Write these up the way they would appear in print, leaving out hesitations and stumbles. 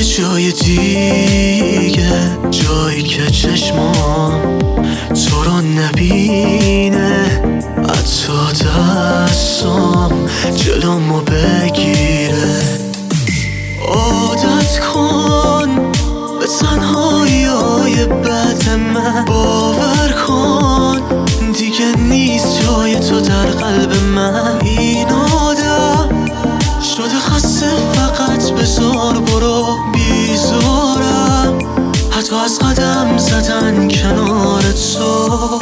یه جای دیگه، جایی که چشمام تو رو نبینه، حتی دستام جلومو بگیره. عادت کن به تنهایی‌های بعد من، باور کن دیگه نیست جای تو در قلب من. این آدم شده خسته، فقط بذار برو، بیزارم حتی از قدم زدن کنار تو.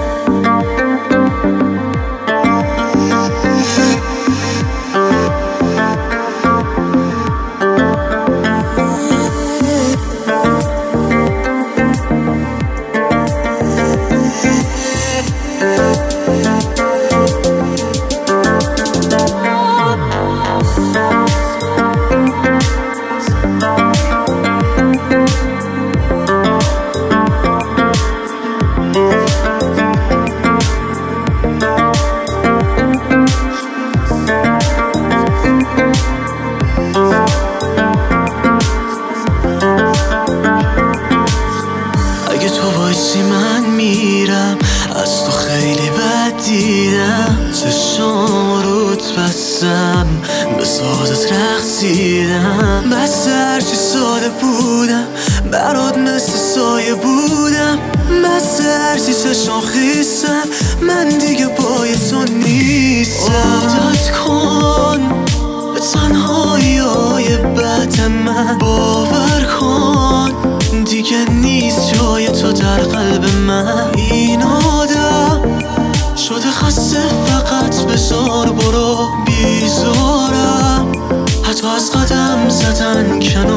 اگه تو وایسی من میرم، از تو خیلی بد دیدم، چشام رود بستم، به سازت رقصیدم. بس هرچی ساده بودم برات مثل سایه بودم، بس هرچی چشم خیستم من دیگه پای تو نیستم. عادت کن به تنهایی‌های بعد من، باور کن دیگه نیست جای تو در قلب من. این آدم شده خسته، فقط بذار برو، بیزارم حتی از قدم زدن کنار